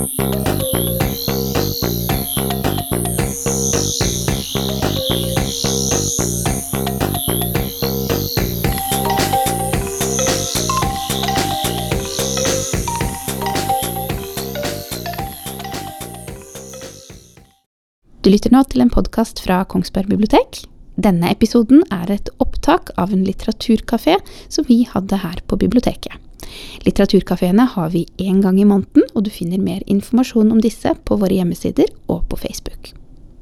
Du lytter nå til en podcast fra Kongsberg bibliotek. Denne episoden et opptak av en litteraturkafé som vi hadde her på biblioteket. Litteraturkaféene har vi en gang i måneden, og du finner mer informasjon om disse på våre hjemmesider og på Facebook.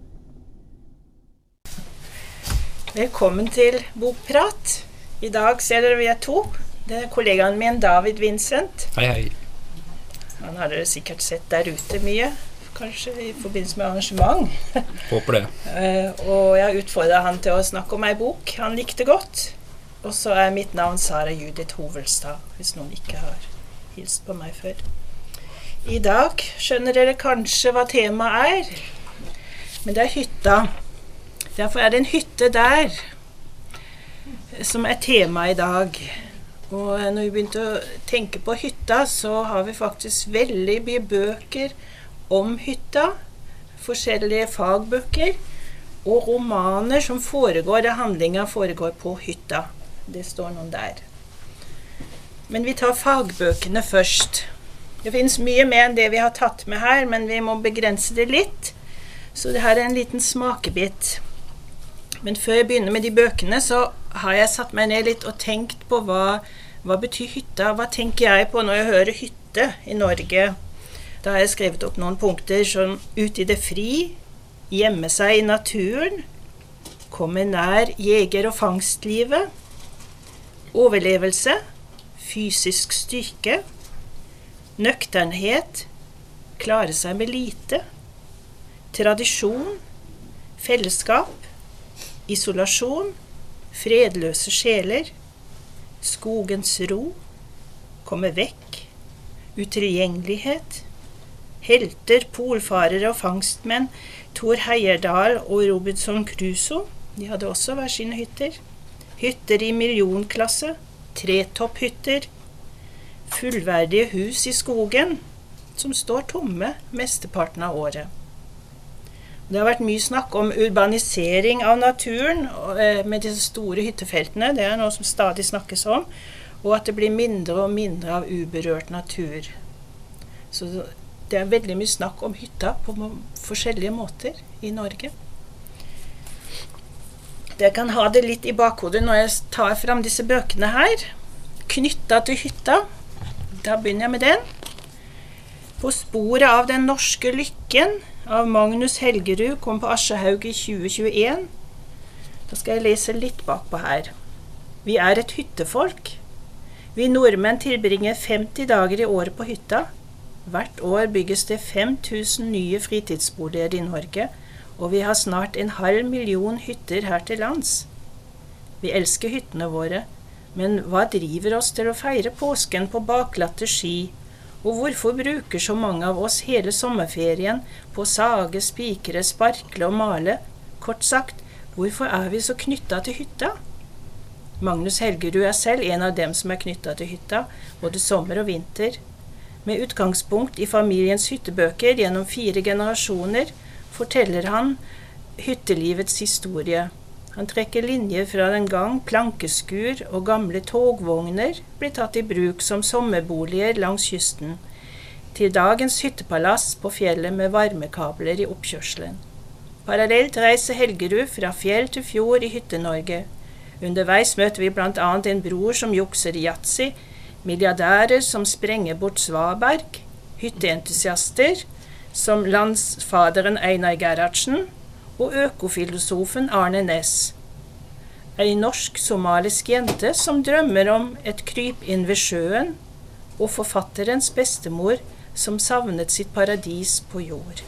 Velkommen til Bokprat. I dag ser dere vi to. Det kollegaen min, David Vincent. Hei, hei. Han har dere sikkert sett der ute mye. Kanskje i forbindelse med arrangement. Håper det. Og jeg utfordret han til å snakke om en bok han likte godt. Og så mitt navn Sara Judith Hovelstad, hvis noen ikke har hilst på meg før. I dag skjønner dere kanskje hva temaet men det hytta. Derfor det en hytte der som tema i dag. Og når vi begynte å tenke på hytta, så har vi faktisk veldig mye bøker om hytta, forskjellige fagbøker og romaner som handlingen foregår på hytta. Det står noen der. Men vi tar fagbøkene først. Det finnes mye mer enn det vi har tatt med her, men vi må begrense det litt. Så det her en liten smakebit. Men før jeg begynner med de bøkene, så har jeg satt meg ned litt og tenkt på hva betyr hytta? Hva tenker jeg på når jeg hører hytte i Norge? Da har jeg skrevet opp noen punkter som ute i det fri, gjemme seg i naturen, komme nær jeger- og fangstlivet, overlevelse, fysisk styrke, nøkternhet, klare seg med lite, tradisjon, fellesskap, isolasjon, fredløse sjeler, skogens ro, komme vekk, utilgjengelighet, helter, polfarere og fangstmenn, Thor Heyerdahl og Robinson Crusoe, de hadde også hver sine hytter. Hytter i millionklasse, tretopphytter, fullverdige hus i skogen, som står tomme mesteparten av året. Det har vært mye snakk om urbanisering av naturen med disse store hyttefeltene, det noe som stadig snakkes om, og at det blir mindre og mindre av uberørt natur. Så det veldig mye snakk om hytta på forskjellige måter i Norge. Jeg kan ha det litt i bakhodet når jeg tar frem disse bøkene her. Knyttet til hytta. Da begynner jeg med den. På sporet av den norske lykken av Magnus Helgerud kom på Aschehoug i 2021. Da skal jeg lese litt bakpå her. Vi et hyttefolk. Vi nordmenn tilbringer 50 dager i året på hytta. Hvert år bygges det 5000 nye fritidsboliger i Norge, og vi har snart 500 000 hytter her til lands. Vi elsker hyttene våre, men hva driver oss til å feire påsken på baklatte ski, og hvorfor bruker så mange av oss hele sommerferien på å sage, spikre, sparkle og male? Kort sagt, hvorfor vi så knyttet til hytta? Magnus Helgerud selv en av dem som knyttet til hytta, både sommer og vinter. Med utgangspunkt i familiens hyttebøker gjennom 4 generasjoner forteller han hyttelivets historie. Han trekker linjer fra den gang plankeskur og gamle togvogner ble tatt i bruk som sommerboliger langs kysten, til dagens hyttepalass på fjellet med varmekabler i oppkjørselen. Parallelt reiser Helgerud fra fjell til fjord i Hytte-Norge. Underveis møter vi blant annet en bror som jukser i Yatzy, milliardærer som sprenger bort svaberg, hytteentusiaster som landsfaderen Einar Gerhardsen og økofilosofen Arne Næss. En norsk-somalisk jente som drømmer om et kryp inn ved sjøen, og forfatterens bestemor som savnet sitt paradis på jord.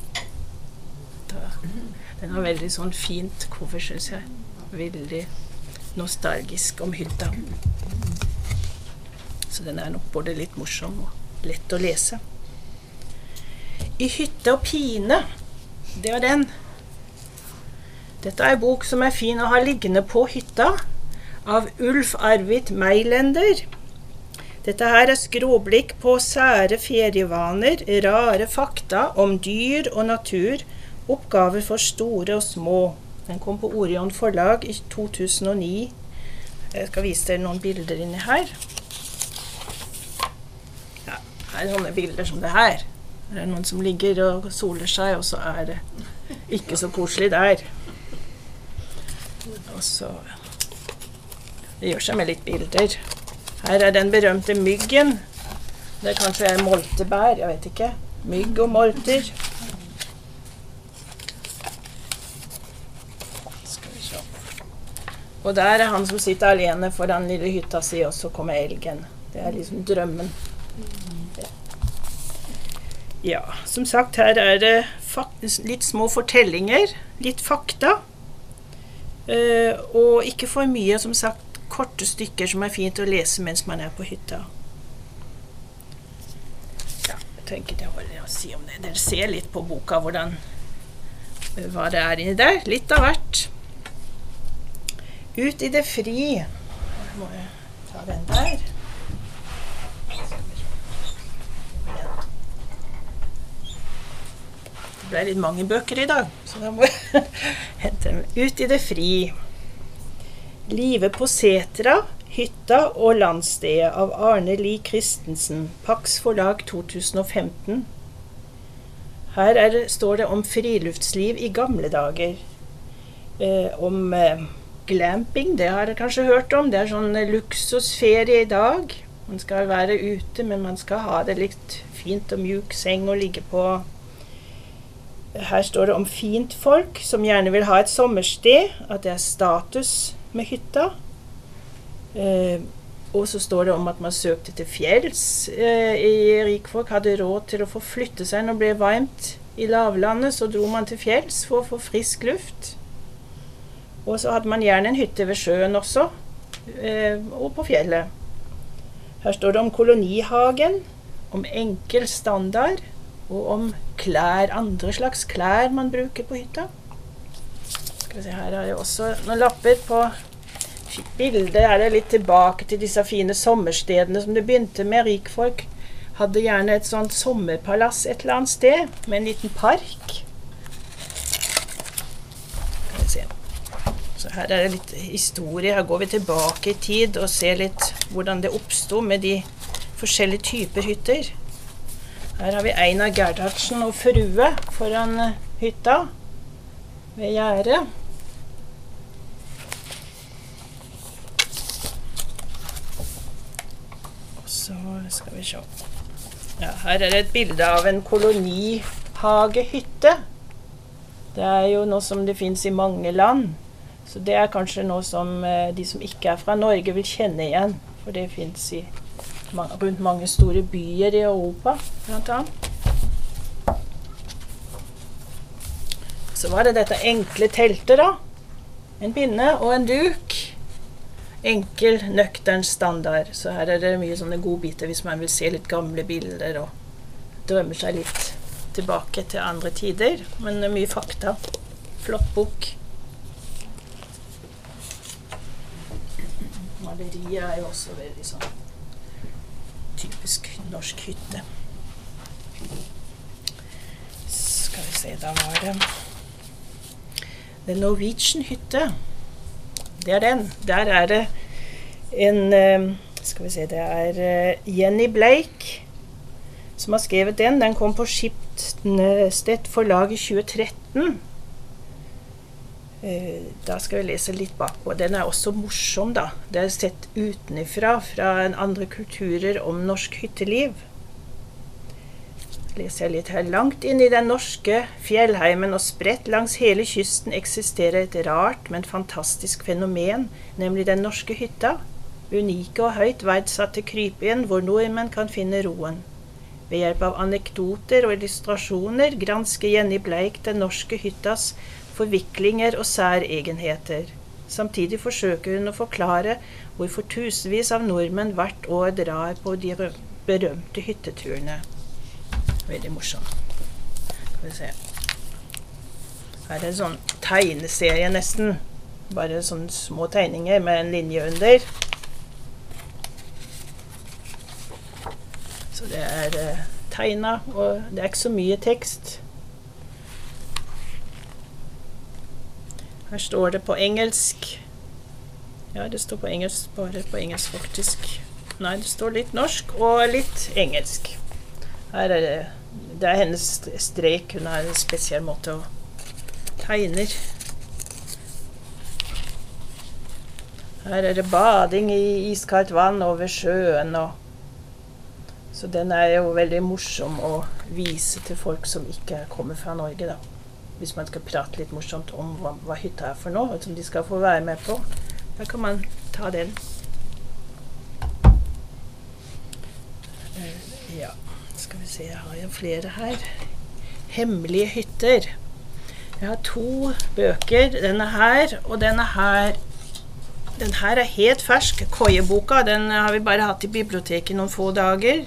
Den har veldig sånn fint cover, synes jeg. Veldig nostalgisk om hytta. Så den nok både litt morsom og lett å lese. I hytte og pine, det var den. Dette en bok som fin å ha liggende på hytta, av Ulf Arvid Meilender. Dette her skråblikk på sære ferievaner, rare fakta om dyr og natur, oppgaver for store og små. Den kom på Orion forlag i 2009. Jeg skal vise dere noen bilder inni her. Ja, her sånne bilder som det her. Det noen som ligger og soler seg, og så det ikke så koselig der. Og så det gjør seg med litt bilder. Her den berømte myggen. Det kanskje moltebær, jeg vet ikke. Mygg og molter. Skal vi se. Og der han som sitter alene for den lille hytta si, og så kommer elgen. Det liksom drømmen. Ja, som sagt, her det litt små fortellinger, litt fakta, og ikke for mye, som sagt, korte stykker som fint å lese mens man på hytta. Ja, jeg tenker det holder å si om det. Dere ser litt på boka hva det inni der. Litt av hvert. Ut i det fri. Må jeg ta den der. Det ble litt mange bøker i dag, så da må jeg hente dem. Ut i det fri. Livet på Setra, hytta og landstedet av Arne Lie Christensen, Pax forlag 2015. Her står det om friluftsliv i gamle dager. Om glamping, det har dere kanskje hørt om. Det sånn luksusferie i dag. Man skal være ute, men man skal ha det litt fint og mjuk seng å ligge på. Her står det om fint folk som gjerne vil ha et sommersted, at det status med hytta. Og så står det om at man søkte til fjells. Rikfolk hadde råd til å få flytte seg når det ble varmt i lavlandet, så dro man til fjells for å få frisk luft. Og så hadde man gjerne en hytte ved sjøen også, og på fjellet. Her står det om kolonihagen, om enkel standard, og om klær, andre slags klær man bruker på hytta. Skal vi se, her det også noen lapper på bildet. Det litt tilbake til disse fine sommerstedene som det begynte med. Rikfolk hadde gjerne et sånt sommerpalass et eller annet sted, med en liten park. Skal vi se. Så her det litt historie. Her går vi tilbake i tid og ser litt hvordan det oppstod med de forskjellige typer hytter. Her har vi Einar Gerhardsen og frue foran hytta ved gjerdet. Og så skal vi se. Ja, her det et bilde av en kolonihagehytte. Det jo noe som det finnes i mange land. Så det kanskje noe som de som ikke fra Norge vil kjenne igjen. For det finnes rundt mange store byer i Europa, blant annet. Så var det dette enkle teltet da. En pinne og en duk. Enkel, nøktern standard. Så her det mye sånne godbiter hvis man vil se litt gamle bilder og drømmer seg litt tilbake til andre tider. Men mye fakta. Flott bok. Maleriet jo også veldig sånn typisk norsk hytte. Skal vi se, da var det The Norwegian hytte. Det den. Der det en, skal vi se, det Jenny Blake som har skrevet den. Den kom på Skipsted forlag i 2013. Da skal vi lese litt bakpå. Den også morsom da. Det sett utenifra fra andre kulturer om norsk hytteliv. Leser jeg litt her. Langt inn i den norske fjellheimen og spredt langs hele kysten eksisterer et rart, men fantastisk fenomen, nemlig den norske hytta. Unike og høyt verdsatte krypien hvor nordmenn kan finne roen. Ved hjelp av anekdoter og illustrasjoner gransker Jenny Blake den norske hyttas forviklinger og særegenheter. Samtidig forsøker hun å forklare hvorfor tusenvis av nordmenn hvert år drar på de berømte hytteturene. Veldig morsom. Skal vi se. Her en sånn tegneserie nesten. Bare sånne små tegninger med en linje under. Det tegnet, og det ikke så mye tekst. Her står det på engelsk. Ja, det står på engelsk, bare på engelsk faktisk. Nei, det står litt norsk og litt engelsk. Her det hennes strek, hun har en spesiell måte å tegne. Her det bading i iskaldt vann over sjøen, så den jo veldig morsom å vise til folk som ikke kommer fra Norge, da. Hvis man skal prate litt morsomt om hva hytta for noe, som de skal få være med på. Da kan man ta den. Ja, skal vi se, jeg har jo flere her. Hemmelige hytter. Jeg har 2 bøker, denne her og denne her. Den her helt fersk, Koieboka, den har vi bare hatt i biblioteket noen få dager.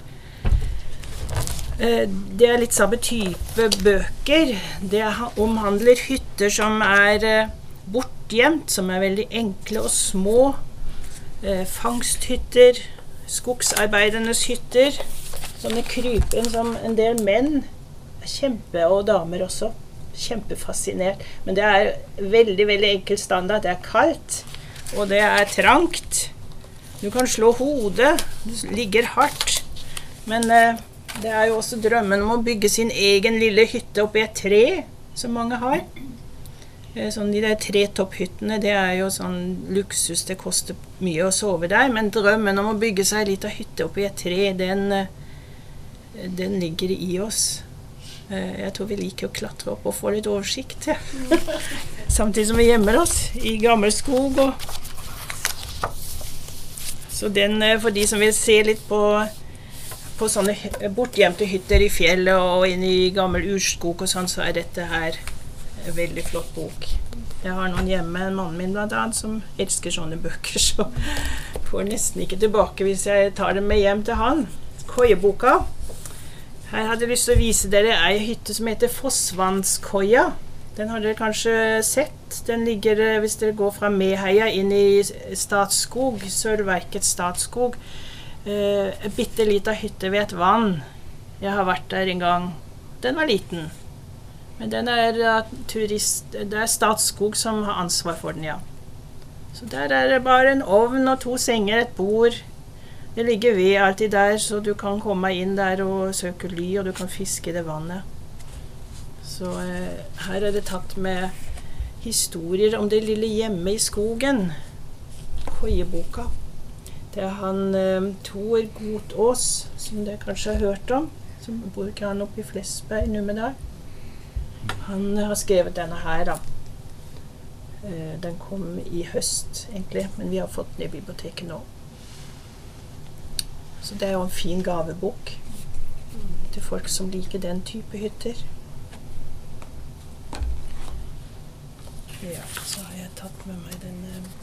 Det litt samme type bøker. Det omhandler hytter som bortgjemt, som veldig enkle og små. Fangsthytter, skogsarbeidernes hytter. Sånne krypen som en del menn, og damer også, kjempefascinert. Men det veldig, veldig enkel standard. Det kaldt, og det trangt. Du kan slå hodet, det ligger hardt. Men det jo også drømmen om å bygge sin egen lille hytte oppi et tre, som mange har. Sånn, de der 3-topphyttene, det jo sånn luksus, det koster mye å sove der, men drømmen om å bygge seg litt av hytte oppi et tre, den ligger i oss. Jeg tror vi liker å klatre opp og få litt oversikt, ja. Samtidig som vi gjemmer oss i gammel skog. Så den, for de som vil se litt på sånne bortgjemte hytter i fjellet og inn i gammel urskog og sånn, så dette her en veldig flott bok. Jeg har noen hjemme, en mann min blant annet, som elsker sånne bøker, så får nesten ikke tilbake hvis jeg tar dem med hjem til han. Koieboka. Her hadde jeg lyst til å vise dere en hytte som heter Fossvannskoia. Den har dere kanskje sett. Den ligger, hvis dere går fra Meheia inn i Statskog, Sørverket Statskog. En bitteliten hytte ved et vann. Jeg har vært der en gang. Den var liten. Men den det Statskog som har ansvar for den, ja. Så der det bare en ovn og 2 senger, et bord. Det ligger ved alltid der, så du kan komme inn der og søke ly, og du kan fiske i det vannet. Så her det tatt med historier om det lille hjemme i skogen. Koieboka. Det han Tor Godås, som dere kanskje har hørt om, som bor ikke han oppe i Flesberg, Numedal. Han har skrevet denne her, da. Den kom i høst, egentlig, men vi har fått den i biblioteket nå. Så det jo en fin gavebok til folk som liker den type hytter. Ja, så har jeg tatt med meg den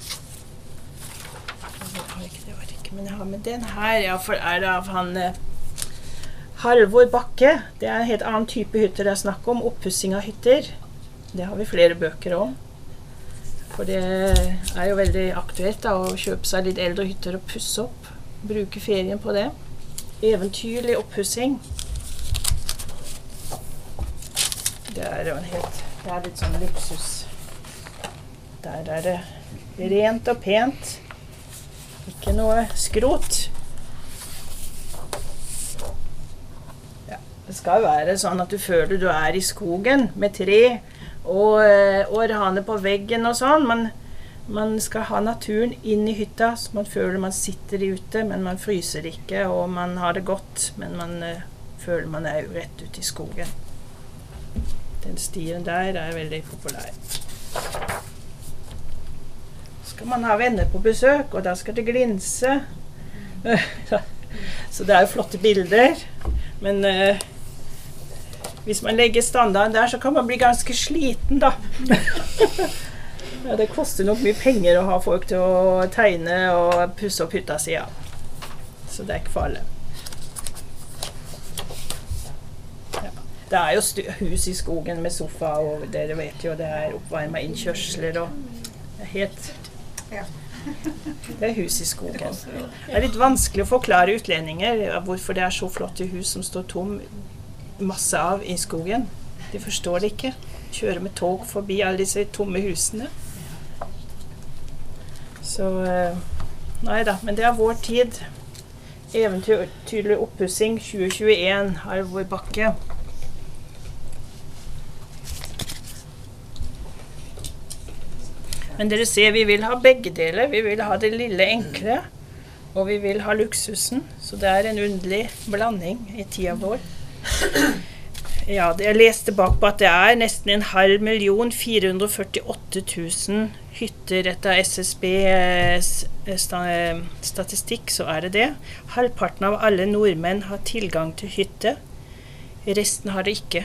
men jeg har med den her, ja, for det av han Halvor Bakke. Det en helt annen type hytter jeg snakker om, oppussing av hytter. Det har vi flere bøker om. For det jo veldig aktuelt da, å kjøpe seg litt eldre hytter og pusse opp. Bruke ferien på det. Eventyrlig oppussing. Det jo en helt, det litt sånn luksus. Der det rent og pent. Ikke noe skrot. Ja, det skal være sånn at du føler du i skogen med tre og rane på veggen og sånn. Man skal ha naturen inn i hytta, så man føler man sitter ute, men man fryser ikke, og man har det godt, men man føler man jo rett ute i skogen. Den stien der veldig populær. Skal man ha venner på besøk, og da skal det glinse. Så det jo flotte bilder, men hvis man legger standarden der, så kan man bli ganske sliten, da. Ja, det koster nok mye penger å ha folk til å tegne og pusse opp hytta si, ja. Så det ikke farlig. Ja. Det jo hus i skogen med sofa, og dere vet jo, det oppvarmet innkjørsler, og det helt... Ja. Det hus i skogen. Det litt vanskelig å forklare utlendinger hvorfor det så flotte hus som står masse av i skogen. De forstår det ikke. Kjører med tog forbi alle disse tomme husene. Så, nei da, men det vår tid. Eventyrlig oppussing 2021 Halvor Bakke. Men dere ser, vi vil ha begge deler. Vi vil ha det lille enkle, og vi vil ha luksusen. Så det en underlig blanding i tida vår. Ja, jeg leste bak på at det nesten 5.448.000 hytter etter SSBs statistikk, så det. Halvparten av alle nordmenn har tilgang til hytte. Resten har det ikke.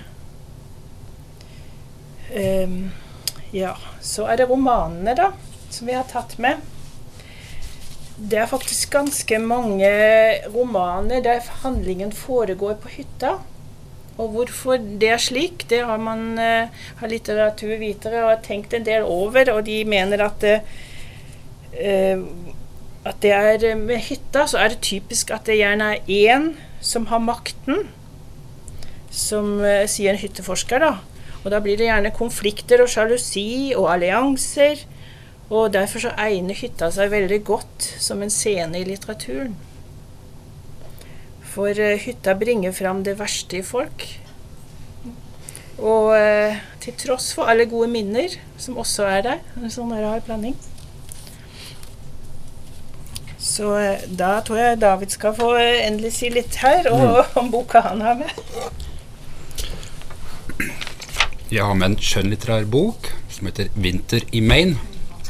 Ja, så det romanene da, som vi har tatt med. Det faktisk ganske mange romaner der handlingen foregår på hytta. Og hvorfor det slik, det har man har litteraturvitere og har tenkt en del over, og de mener at det med hytta så det typisk at det gjerne en som har makten, som sier en hytteforsker da. Og da blir det gjerne konflikter og sjalusi og allianser, og derfor så egner hytta seg veldig godt som en scene i litteraturen. For hytta bringer fram det verste i folk. Og til tross for alle gode minner, som også der, en sånn rar blanding. Så da tror jeg David skal få endelig si litt her, om boka han har med. Jeg har med en skjønnlitterær bok, som heter Vinter i Maine.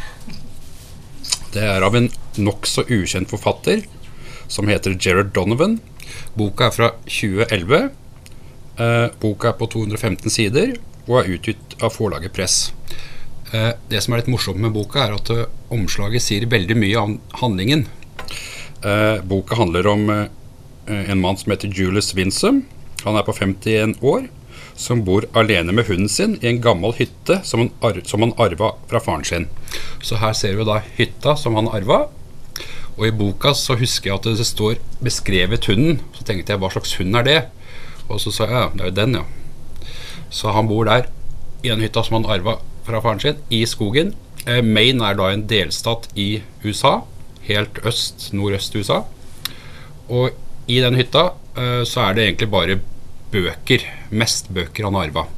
Det av en nok så ukjent forfatter, som heter Jared Donovan. Boka fra 2011. Boka på 215 sider og utgitt av forlaget Press. Det som litt morsomt med boka at omslaget sier veldig mye om handlingen. Boka handler om en mann som heter Julius Winsome. Han på 51 år, som bor alene med hunden sin i en gammel hytte som han arvet fra faren sin. Så her ser vi da hytta som han arvet. Og i boka så husker jeg at det står beskrevet hunden. Så tenkte jeg, hva slags hund det? Og så sa jeg, ja, det jo den, ja. Så han bor der i en hytta som han arvet fra faren sin, i skogen. Maine da en delstat i USA, helt nordøst USA. Og i den hytta så det egentlig bare bøker, mest bøker han arvet.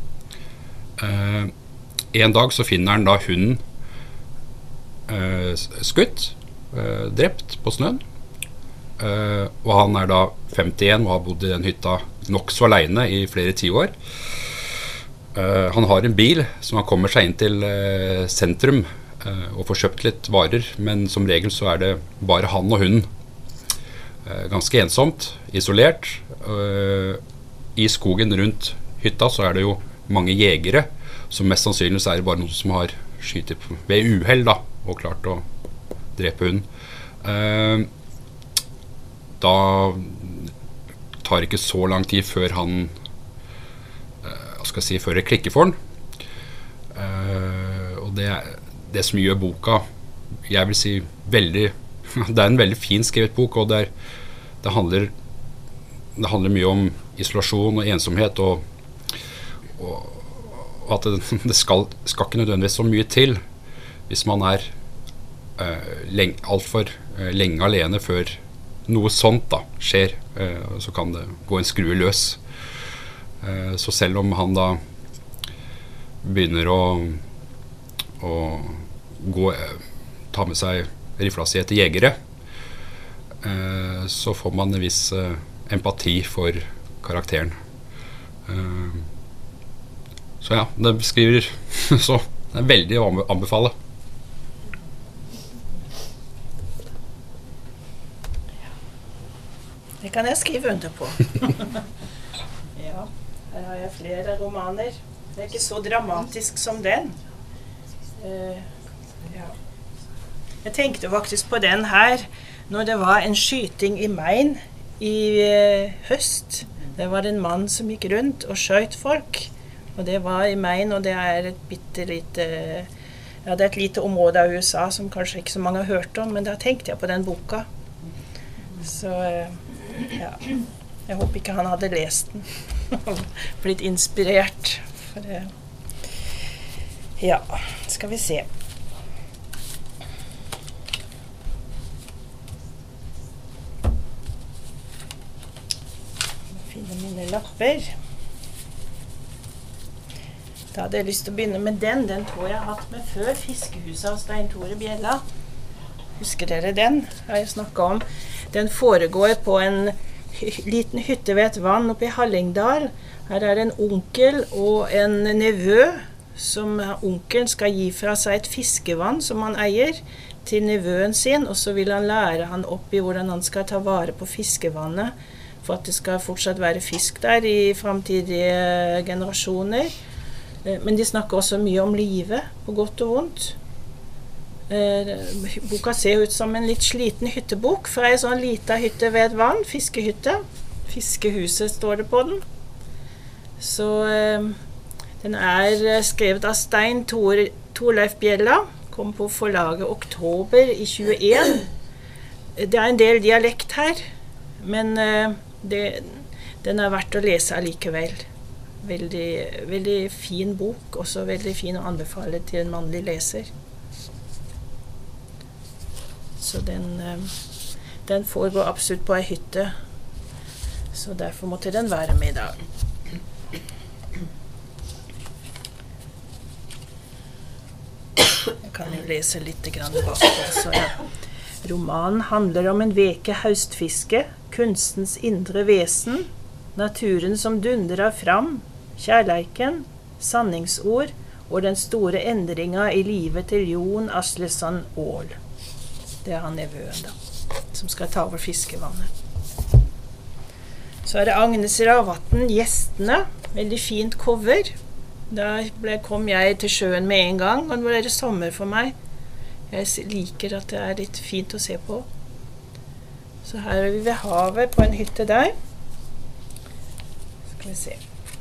En dag så finner han da hunden skutt, drept på snøen, og han da 51 og har bodd i den hytta nok så alene i flere 10 år. Han har en bil som han kommer seg inn til sentrum og får kjøpt litt varer, men som regel så det bare han og hunden. Ganske ensomt, isolert. I skogen rundt hytta så det jo mange jegere, som mest sannsynlig det bare noen som har skytet ved uheld da, og klart å drepe hunden. Da tar det ikke så lang tid før han før det klikker for han. Og det som gjør boka, jeg vil si veldig, det en veldig fin skrevet bok, og det handler mye om isolasjon og ensomhet, og at det skal ikke nødvendigvis så mye til hvis man alt for lenge alene før noe sånt da skjer, så kan det gå en skrue løs. Så selv om han da begynner å ta med seg rifla si etter jegere, så får man en viss empati for karakteren. Så ja, det beskriver så det veldig å anbefale. Det kan jeg skrive under på. Ja, her har jeg flere romaner. Det ikke så dramatisk som den. Ja. Jeg tenkte faktisk på den her når det var en skyting i Maine i høst. Det var en mann som gikk rundt og skjøt folk. Og det var i Maine, og det et bitte lite Ja, det er et lite område av USA som kanskje ikke så mange har hørt om, men da tenkte jeg på den boka. Så ja, jeg håper ikke han hadde lest den og blitt inspirert. For det. Ja, skal vi se. Finne mine lapper. Da hadde jeg lyst til å begynne med den. Den tror jeg har hatt med før. Fiskehuset av Stein Tore Bjella. Husker dere den? Har jeg snakket om. Den foregår på en liten hytte ved et vann oppe i Hallingdal. Her er en onkel og en nevø, som onkelen skal gi fra seg et fiskevann som han eier, til nevøen sin, og så vil han lære han opp i hvordan han skal ta vare på fiskevannet, for at det skal fortsatt være fisk der i fremtidige generasjoner. Men de snakker også mye om livet, på godt og vondt. Boka ser ut som en litt sliten hyttebok, fra en sånn liten hytte ved et vann, fiskehytte. Fiskehuset står det på den. Så den er skrevet av Stein Torleif Bjella, kom på forlaget oktober i 21. Det er en del dialekt her, men den er verdt å lese allikevel. Veldig, veldig fin bok, også veldig fin å anbefale til en mannlig leser. Så den foregår absolutt på en hytte, så derfor måtte den være med i dag. Jeg kan jo lese litt bak også. Ja. Romanen handler om en veke høstfiske, kunstens indre vesen, naturen som dundrer fram, kjærleiken, sanningsord og den store endringen i livet til Jon Aslesson Aall. Det er han nevøen da, som skal ta over fiskevannet. Så er det Agnes Ravatn, Gjestene, veldig fint cover. Da kom jeg til sjøen med en gang, og det ble sommer for meg. Jeg liker at det er litt fint å se på. Så her er vi ved havet på en hytte der. Skal vi se.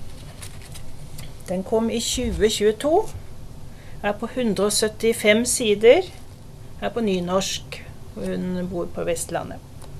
Den kom i 2022, er på 175 sider, er på nynorsk, og hun bor på Vestlandet.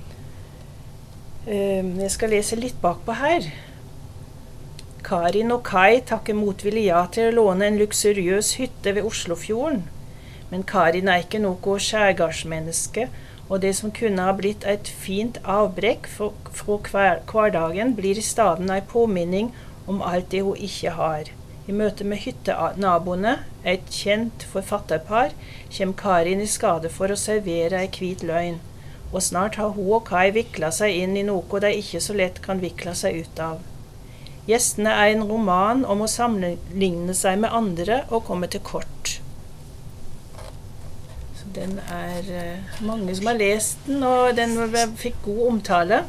Jeg skal lese litt bakpå her. Karin og Kai takker motvillig ja til å låne en luksuriøs hytte ved Oslofjorden, men Karin er ikke noe skjærgardsmenneske, og det som kunne ha blitt et fint avbrekk fra hverdagen blir i staden en påminning om alt det hun ikke har. I møte med hyttenaboene, et kjent forfatterpar, kommer Karin i skade for å servere en hvit løgn, og snart har hun og Kai viklet seg inn i noe de ikke så lett kan vikle seg ut av. Gjestene er en roman om å sammenligne seg med andre og komme til kort. Så den er mange som har lest den, og den fikk god omtale.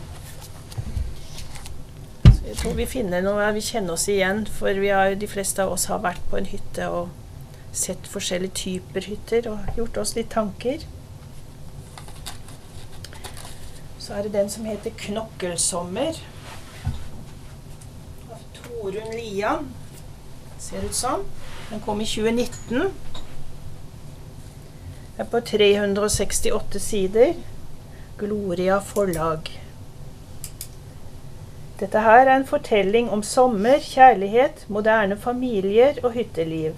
Jeg tror vi finner noe vi kjenner oss igjen, for de fleste av oss har vært på en hytte og sett forskjellige typer hytter og gjort oss litt tanker. Så er det den som heter Knokkelsommer av Torunn Lian, ser ut som. Den kom i 2019. Den er på 368 sider. Gloria forlag. Dette her er en fortelling om sommer, kjærlighet, moderne familier og hytteliv.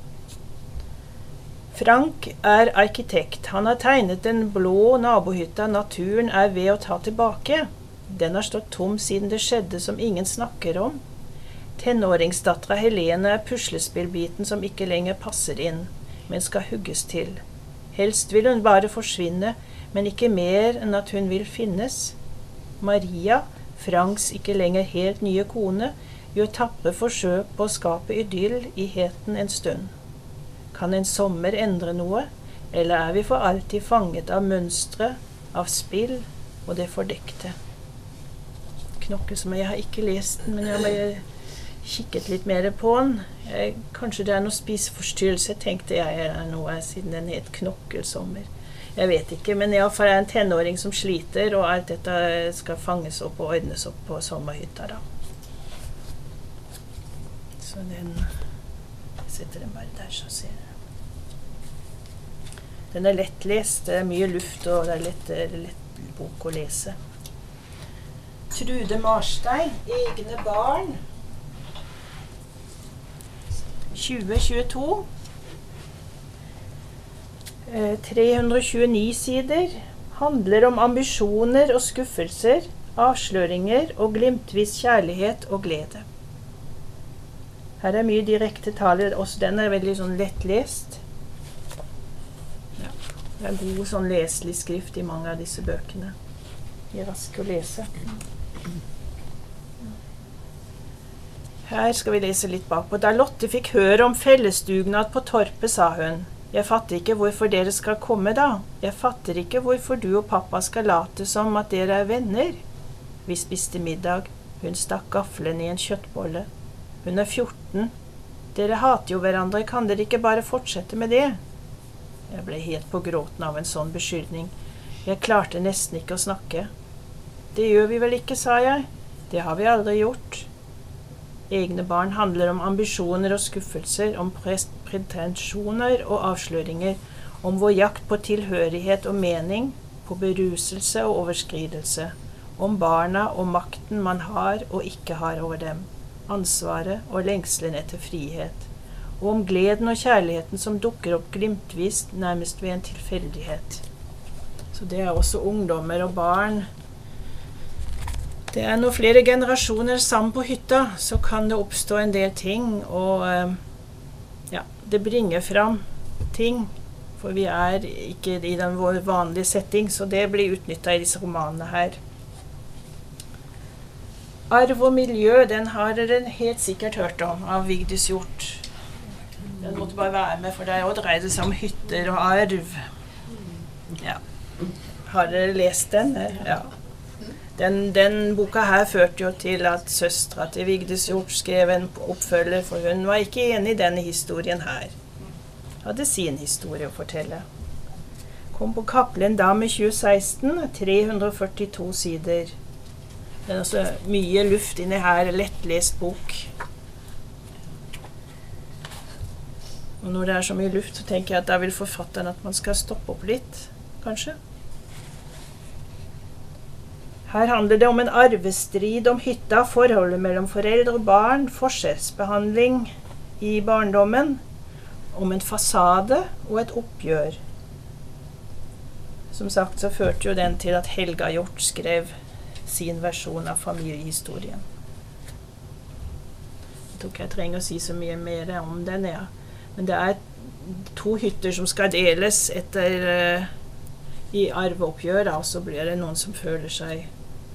Frank er arkitekt. Han har tegnet den blå nabohytta naturen er ved å ta tilbake. Den har stått tom siden det skjedde som ingen snakker om. Tenåringsdatteren Helene er puslespillbiten som ikke lenger passer inn, men skal hugges til. Helst vil hun bare forsvinne, men ikke mer enn at hun vil finnes. Maria, Franks ikke lenger helt nye kone, gjør tapre forsøk på å skape idyll i heten en stund. Kan en sommer endre noe, eller er vi for alltid fanget av mønstre, av spill og det fordekte? Knokkelsommer, jeg har ikke lest den, men jeg har bare kikket litt mer på den. Kanskje det er noe spiseforstyrrelse, tenkte jeg er noe, siden den het Knokkelsommer. Jeg vet ikke, men i hvert fall er en tenåring som sliter, og alt dette skal fanges opp og ordnes opp på sommerhytta da. Så den, jeg setter den bare der, så ser jeg. Den lettlest, det mye luft, og det lett bok å lese. Trude Marstein, Egne barn, 2022. 329 sider. Handler om ambisjoner og skuffelser, avsløringer og glimtvis kjærlighet og glede. Her mye direkte tale, også den veldig sånn lettlest. Ja, det god sånn leselig skrift i mange av disse bøkene. De raske å lese. Her skal vi lese litt bakpå. Da Lotte fikk høre om fellesdugnad på torpet, sa hun: Jeg fatter ikke hvorfor dere skal komme da. Jeg fatter ikke hvorfor du og pappa skal late som at dere venner. Vi spiste middag. Hun stakk gaffelen i en kjøttbolle. Hun 14. Dere hater jo hverandre, kan dere ikke bare fortsette med det? Jeg ble helt på gråten av en sånn beskyldning. Jeg klarte nesten ikke å snakke. Det gjør vi vel ikke, sa jeg. Det har vi aldri gjort. Egne barn handler om ambisjoner og skuffelser, om pretensjoner og avsløringer, om vår jakt på tilhørighet og mening, på beruselse og overskridelse, om barna og makten man har og ikke har over dem, ansvaret og lengselen etter frihet, og om gleden og kjærligheten som dukker opp glimtvis nærmest ved en tilfeldighet. Så det også ungdommer og barn. Det når flere generasjoner sammen på hytta, så kan det oppstå en del ting, og ja, det bringer fram ting, for vi ikke i den vanlige setting, så det blir utnyttet i disse romanene her. Arv og miljø, den har dere helt sikkert hørt om, av Vigdis Hjorth. Den måtte bare være med, for det dreier seg om hytter og arv. Ja. Har dere lest den? Ja. Den boka her førte jo til at søstra til Vigdis Hjorth skrev en oppfølger, for hun var ikke enig i denne historien her. Hadde sin historie å fortelle. Kom på Cappelen Dam i 2016, 342 sider. Det også mye luft inni her, lettlest bok. Og når det så mye luft, så tenker jeg at da vil forfatteren at man skal stoppe opp litt, kanskje. Her handler det om en arvestrid om hytta, forholdet mellom foreldre og barn, forskjellsbehandling i barndommen, om en fasade og et oppgjør. Som sagt så førte jo den til at Helga Hjorth skrev sin versjon av familiehistorien. Jeg tror ikke jeg trenger å si så mye mer om den, ja. Men det 2 hytter som skal deles etter i arveoppgjør, og så blir det noen som føler seg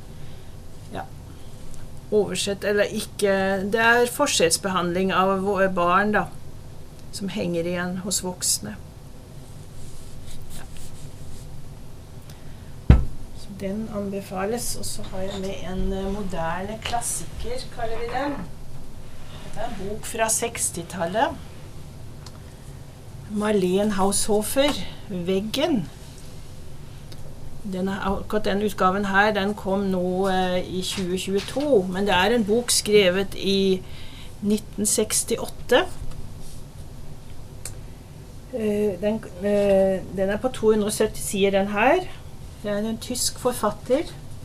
oversett eller ikke. Det forskjellsbehandling av våre barn da, som henger igjen hos voksne. Ja. Så den anbefales, og så har jeg med en moderne klassiker, kaller vi den. Dette en bok fra 60-tallet. Marlene Haushofer, Veggen. Akkurat den utgaven her, den kom nå i 2022, men det en bok skrevet i 1968. Den på 270 sider, den her. Det en tysk forfatter.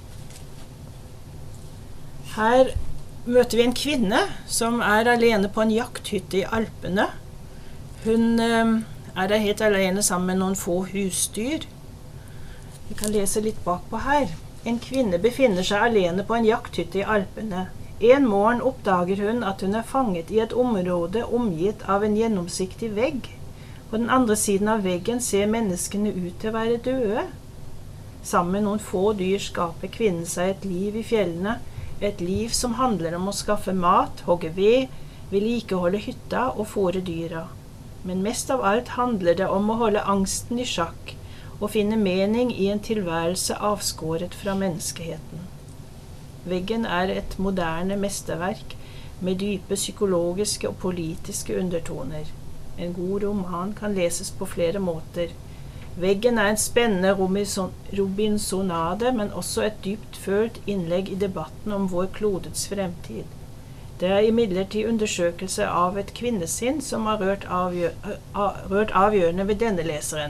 Her møter vi en kvinne som alene på en jakthytte i Alpene. Hun der helt alene sammen med noen få husdyr. Vi kan lese litt bakpå her. En kvinne befinner seg alene på en jakthytte i Alpene. En morgen oppdager hun at hun fanget i et område omgitt av en gjennomsiktig vegg. På den andre siden av veggen ser menneskene ut til å være døde. Sammen med noen få dyr skaper kvinnen seg et liv i fjellene. Et liv som handler om å skaffe mat, hogge ved, vedlikeholde hytta og fôre dyra. Men mest av alt handler det om å holde angsten i sjakk, og finne mening i en tilværelse avskåret fra menneskeheten. Veggen et moderne mesterverk med dype psykologiske og politiske undertoner. En god roman kan leses på flere måter. Veggen en spennende robinsonade, men også et dypt følt innlegg i debatten om vår klodets fremtid. Det imidlertid undersøkelse av et kvinnesinn som har rørt avgjørende ved denne leseren,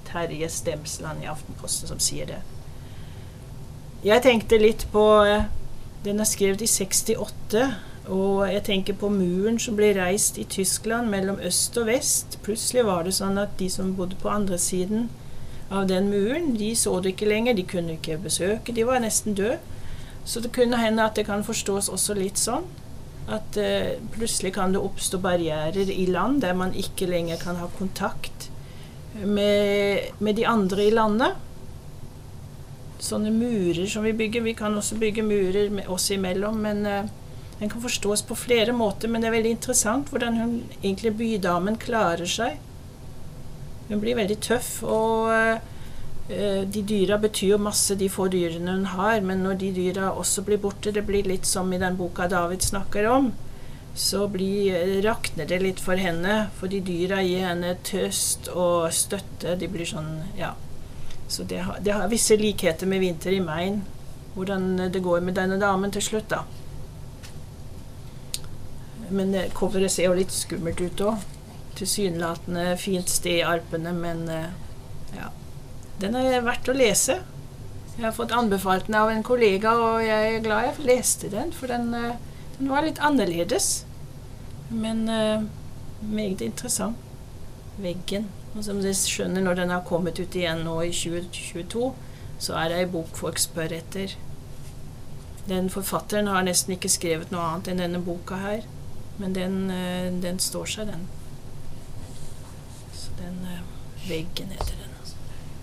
Terje Stemsland i Aftenposten som sier det. Jeg tenkte litt på, den skrevet i 68, og jeg tenker på muren som ble reist i Tyskland mellom øst og vest. Plutselig var det sånn at de som bodde på andre siden av den muren, de så det ikke lenger, de kunne ikke besøke, de var nesten døde. Så det kunne hende at det kan forstås også litt sånn, at plutselig kan det oppstå barrierer i land der man ikke lenger kan ha kontakt med de andre i landet. Sånne murer som vi bygger, vi kan også bygge murer med oss imellom, men den kan forstås på flere måter, men det er veldig interessant hvordan hun egentlig bydamen klarer seg. Hun blir veldig tøff, og de dyra betyr jo masse, de få dyrene hun har, men når de dyra også blir borte, det blir litt som i den boka David snakker om, så rakner det litt for henne, for de dyra gir henne trøst og støtte, de blir sånn, ja. Så det har visse likheter med Vinter i Maine, hvordan det går med denne damen til slutt da. Men coveret ser jo litt skummelt ut også. Tilsynelatende fint sted i Alpene, men ja, den er verdt å lese. Jeg har fått anbefalt den av en kollega, og jeg er glad jeg leste den, for den var litt annerledes. Men meget interessant. Veggen. Og som dere skjønner, når den har kommet ut igjen nå i 2022, så er det en bok folk spør etter. Den forfatteren har nesten ikke skrevet noe annet enn denne boka her, men den står seg, den. Så den Veggen heter den.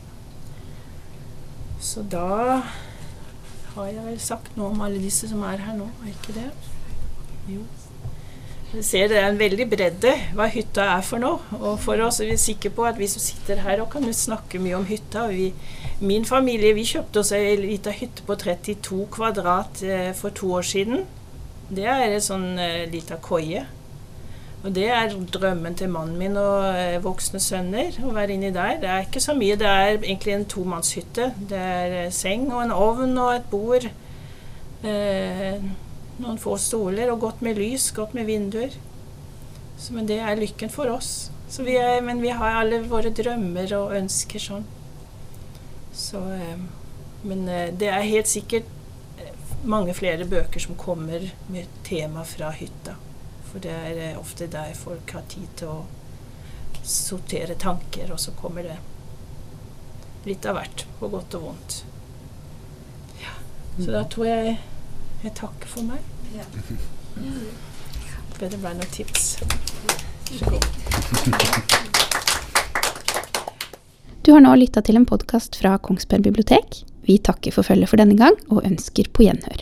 Så da har jeg vel sagt noe om alle disse som er her nå, er ikke det? Jo. Jeg ser det er en veldig bredde hva hytta er for noe, og for oss er vi sikre på at vi som sitter her og kan snakke mye om hytta. Min familie, vi kjøpte oss en liten hytte på 32 kvadrat for 2 år siden. Det er en sånn liten koje, og det er drømmen til mannen min og voksne sønner, å være inni der. Det er ikke så mye, det er egentlig en 2-mannshytte. Det er seng og en ovn og et bord, noen få stoler, og godt med lys, godt med vinduer. Men det er lykken for oss. Men vi har alle våre drømmer og ønsker sånn. Men det er helt sikkert mange flere bøker som kommer med tema fra hytta. For det er ofte der folk har tid til å sortere tanker, og så kommer det litt av hvert, på godt og vondt. Ja. Så da tror jeg takker for meg. Ja. Det ble noen tips. Du har nå lyttet til en podcast fra Kongsberg bibliotek. Vi takker for følget for denne gang, og ønsker på gjenhør.